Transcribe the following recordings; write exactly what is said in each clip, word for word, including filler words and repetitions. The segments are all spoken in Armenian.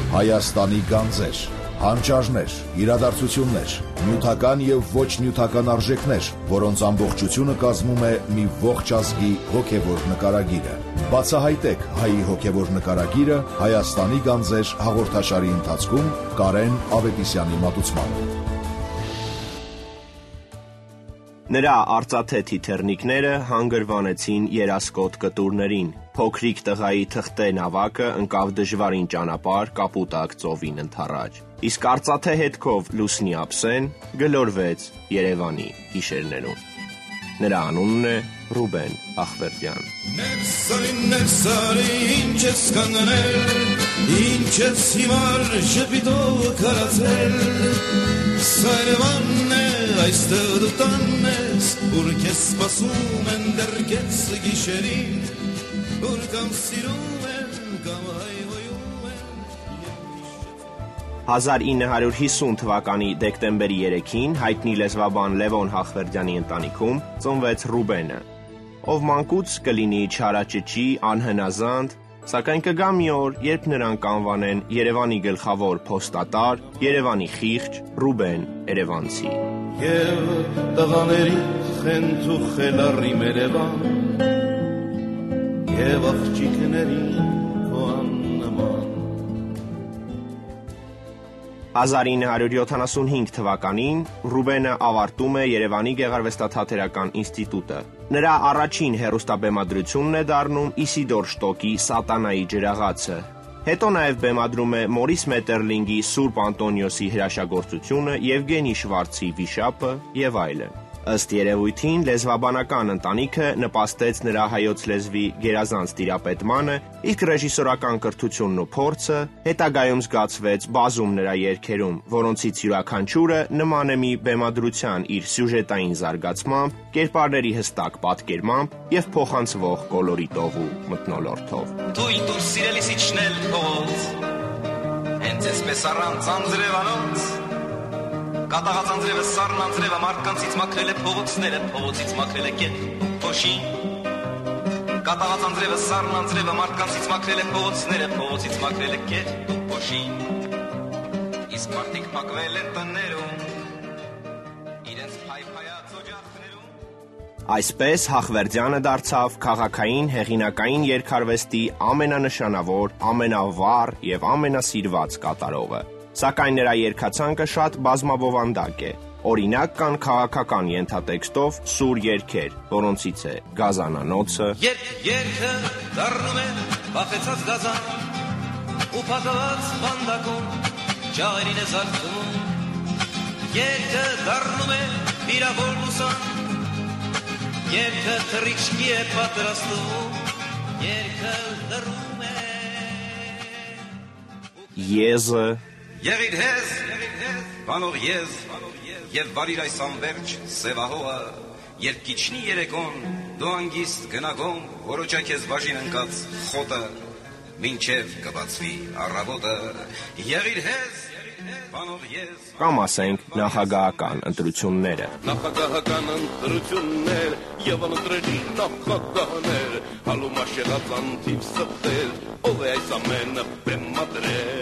Հայաստանի գանձեր, հանճարներ, իրադարձություններ, նյութական եւ ոչ նյութական արժեքներ, որոնց ամբողջությունը կազմում է մի ողջ ազգի հոգեվոր նկարագիրը։ Բացահայտեք հայի հոգեվոր նկարագիրը Հայաստանի գանձեր հաղորդաշարի ընթացքում Կարեն Ավետիսյանի մատուցմամբ։ Նրա արծաթե թիթեռնիկները հանգրվանեցին երասկոտ կտուրներին, փոքրիկ տղայի թղթե նավակը ընկավ դժվարին ճանապարհ կապուտակ ծովին ընդառաջ, իսկ արծաթե հետքով լուսնի ափսեն գլորվեց Երևանի գիշերներում։ Նրա անունն է Ռուբեն Ախվերդյան։ Ներսարի, ներսարի, ինչ ես կանգնել, ինչ ես հիմար ժպիտով կարացել, սա Երևանն է, այստեղ դու տանն ես, ուր քեզ սպասում են դեռ կես գիշերին, ուր կամ սիրում են, կամ հայհոյում են։ հազար ինը հարյուր հիսուն թվականի դեկտեմբերի երեքին հայտնի լեզվաբան Լևոն Ախվերդյանի ընտանիքում ծնվեց Ռուբենը, ով մանկուց կլինի չարաճճի, անհնազանդ, սակայն կգա մի օր, երբ նրան կանվանեն Երևանի գլխավոր փոստատար, Երևանի խիղճ Ռուբեն Երևանցի։ Եվ տղաների խենթ ու խելառի Երևան, եւ աղջիկների քո աննման։ հազար ինը հարյուր յոթանասունհինգ թվականին Ռուբենը ավարտում է Երևանի գեղարվեստաթատերական ինստիտուտը։ Նրա առաջին հեռուստաբեմադրությունն է դառնում Իսիդոր Շտոկի Սատանայի ջրաղացը։ Հետո նաև բեմադրում է Մորիս Մետերլինգի Սուրբ Անտոնիոսի հրաշագործությունը, Եվգենի Շվարցի Վիշապը եւ այլն։ Ըստ երևույթին լեզվաբանական ընտանիքը նպաստեց նրա հայոց լեզվի գերազանց տիրապետմանը, իսկ ռեժիսորական կրթությունն ու փորձը հետագայում զգացվեց բազում նրա երգերում, որոնցից յուրաքանչյուրը նման է մի բեմադրության իր սյուժետային զարգացմամբ, կերպարների հստակ պատկերմամբ եւ փոխանցվող կոլորիտով ու մթնոլորտով։ Դույն դու սիրելիս իջնել փողոց, հենց այսպես առանց անձրևանոց, կատաղած անձրևը սառն անձրևը մարդկանցից մաքրել է փողոցները, փողոցից մաքրել է գետ ու փոշին։ Կատաղած անձրևը սառն անձրևը մարդկանցից մաքրել է փողոցները, փողոցից մաքրել է գետ ու փոշին։ Իսկ մարդիկ փակվել են տներում, իրենց փայփայած օջախներում։ Այսպես Ախվերդյանը դարձավ քաղաքային հեղինակային երգարվեստի ամենանշանավոր, ամենավառ եւ ամենասիրված կատարողը։ Սակայն նրա երգացանկը շատ բազմաբովանդակ է։ Օրինակ կան քաղաքական ենթատեքստով սուր երգեր, որոնցից է Գազանանոցը, Երբ երգը դառնում է վախեցած գազան, ու պատված բանդակում ջահերին է զարթնում, երգը դառնում է վիրավոր լուսան, երգը թռիչքի է պատրաստում, երգը լռում է Եզը, Եղիր հեզ, բանող եզ, և բարիր այս անվերջ սևահողը, երբ կիչնի երեկոն, դու անգիստ գնագոն, որոջա քեզ բաժին ընկած խոտը, մինչև կբացվի առավոտը, եղիր հեզ, բանող եզ, կամ ասենք նախագահական ընտրությունները։ Նախագահական ընտրություններ եւ ընտրելի նախագահներ, հալում աշեղած անթիվ սխտել, ով է այս ամենը բեմադրել։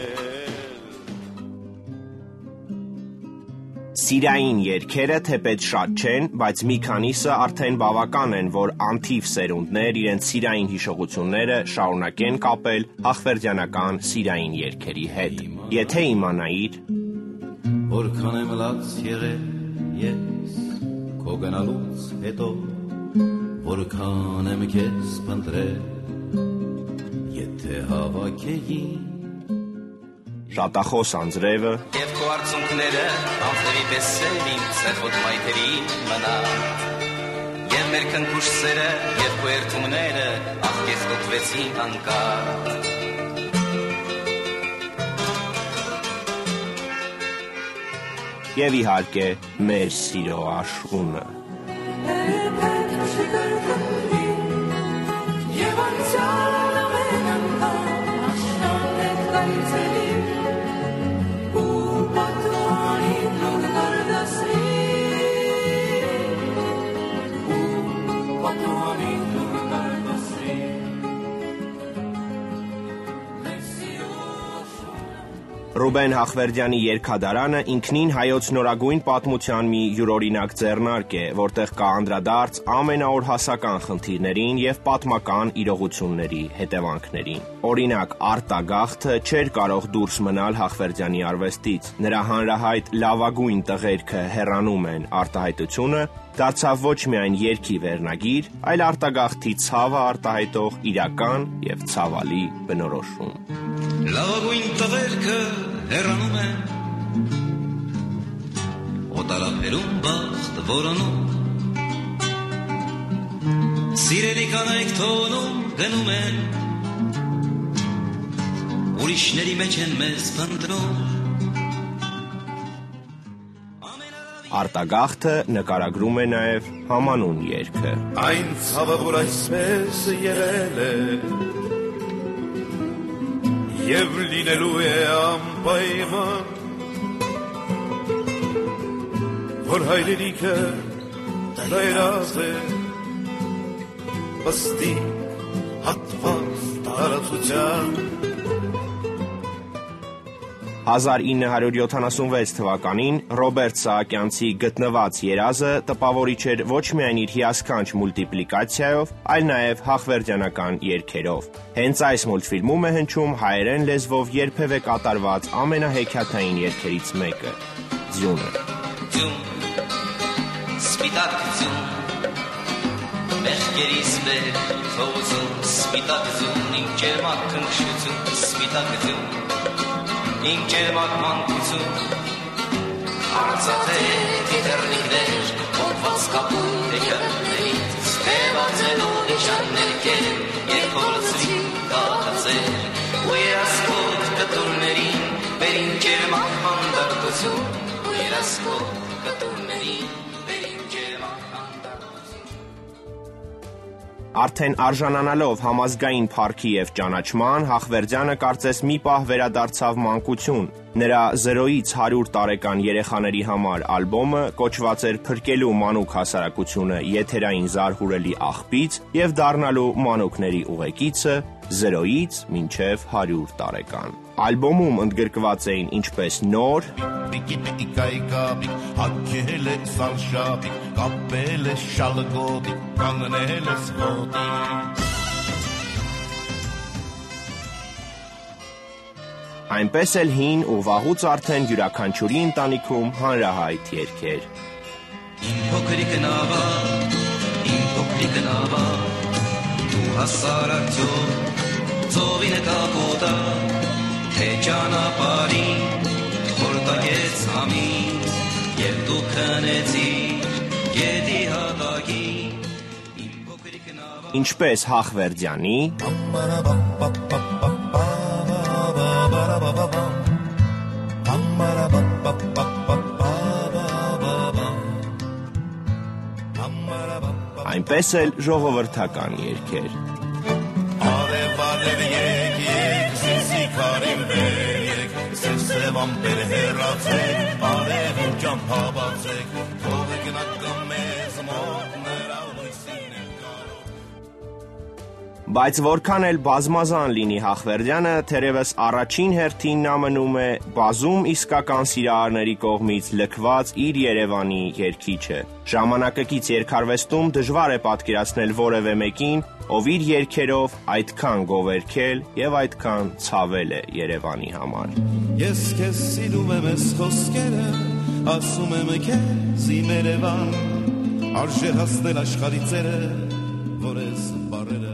Սիրային երգերը թեպետ շատ չեն, բայց մի քանիսը արդեն բավական են, որ անթիվ սերունդներ իրենց սիրային հիշողությունները շարունակեն կապել ախվերդյանական սիրային երգերի հետ։ Եթե իմանայիր, Որքան եմ լաց եղել ես քո գնալուց հետո, որքան եմ քեզ փնտրել, եթե հավաքեի շատախոս անձրևը, և քո արցունքները անձրևի պես էր իմ ցեխոտ մայթերի մնա, և մեր քնքուշ սերը, և քո երդումները աղքես կոկվեցին անկար։ եւ իհարկե մեր սիրո աշխունը։ Ռուբեն Հախվերդյանի երգադարանը ինքնին հայոց նորագույն պատմության մի յուրօրինակ ձեռնարկ է, որտեղ կա անդրադարձ ամենաօրհասական խնդիրներին եւ պատմական իրողությունների հետևանքներին։ Օրինակ, արտագաղթը չէր կարող դուրս մնալ Հախվերդյանի արվեստից։ Նրա հանրահայտ լավագույն տղերքը հեռանում են արտահայտությունը դարձավ ոչ միայն երգի վերնագիր, այլ արտագաղթի ցավը արտահայտող իրական եւ ցավալի բնորոշում։ Լավագույն տղերքը հեռանում են, օտարապերում բախտ որոնում, սիրելի կանայք թոնում գնում են, ուրիշների մեջ են մեզ փնտրում։ Արտագաղթը նկարագրում է նաև համանուն երգը։ Այն ցավը, որ այսպես եղել է, և լինելու է անպայման, որ հայրենիքը դայրած է, պստի հատված տարածության։ հազար ինը հարյուր յոթանասունվեց թվականին Ռոբերտ Սահակյանցի գտնված երազը տպավորիչ էր ոչ միայն իր հիասքանչ մուլտիպլիկացիայով, այլ նաև հախվերդյանական երգերով։ Հենց այս մուլտֆիլմում է հնչում հայերեն լեզվով երբևէ կատարված ամենահեքիաթային երգերից մեկը՝ Ձյունը։ Ձյուն, սպիտակ ձյուն, մեղքերից վեր փողոցում, սպիտակ ձյուն, իմ ջերմակ քնքշություն, սպիտակ ձյուն, իմ ջերմակ մանկություն, արծաթե թիթեռնիկներ, կոփված կապույտ տեքերներից, ստեղծելու նշաններ կեր, երբ փորձի կախացել, ու երասկոտ կտուրներին, բերին ջերմակ հանդարտություն, ու երասկոտ կտուրներին, բերին ջերմակ հանդարտություն։ Արդեն արժանանալով համազգային փառքի եւ ճանաչման, Հախվերդյանը կարծես մի պահ վերադարձավ մանկություն։ Նրա զրոյից հարյուր տարեկան երեխաների համար ալբոմը կոչված էր «Փրկելու մանուկ հասարակությունը եթերային զարհուրելի աղբից եւ դառնալու մանուկների ուղեկիցը զրոյից մինչեւ հարյուր տարեկան»։ Ալբոմում ընդգրկված էին ինչպես նոր, Պիկի պիկի կայկապիկ, հակել է սալշապիկ, կապել է շալգոտիկ, կանգնել է սվոտիկ։ այնպես էլ հին ու վաղուց արդեն յուրաքանչյուրի ընտանիքում հանրահայտ երգեր։ Իմ փոքրիկ նավա, իմ փոքրիկ նավա, դու հասար արդյոք, ծովին է կապոտա, թե ճանապարհին, խորտակեց համին, և դու քնեցիր, գետի հատակին, իմ փոքրիկ նավա։ Ինչպես Հախվերդյանի, այնպես էլ ժողովրդական երգեր։ Արև արև եկ եկ, սիսի քարին վեր եկ, սև ամպեր հեռացեք, արևին ճամփաբացեք, թողեք նա մեզ մոտ նրա լույսին են կարող։ Բայց որքան էլ բազմազան լինի Հախվերդյանը, թերևս առաջին հերթին նա մնում է բազում իսկական սիրահարների կողմից լքված իր Երևանի երգիչը։ Ժամանակակից երգարվեստում դժվար է պատկերացնել որևէ մեկին, ով իր երգերով այդքան գովերքել եւ այդքան ցավել է Երևանի համար։ Ես քեզ սիրում եմ ես խոսքերը, ասում եմ քեզ իմ Երևան, արժե հասնել աշխարհի ծերը, որ ես բարերը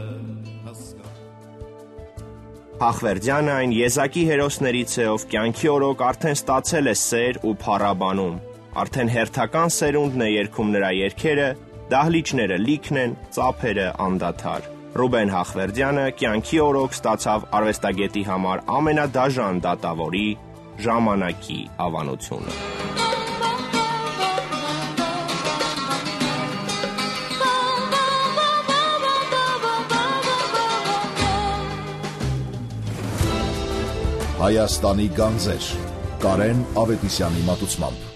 Հախվերդյանը այն եզակի հերոսներից է, ով կյանքի օրոք արդեն ստացել է սեր ու փառաբանում։ Արդեն հերթական սերունդն է երգում նրա երգերը, դահլիճները լիքն են, ծափերը անդադար։ Ռուբեն Հախվերդյանը կյանքի օրոք ստացավ արվեստագետի համար ամենադաժան դատավորի ժամանակի ավանությունը։ Հայաստանի գանձեր Կարեն Ավետիսյանի մատուցմամբ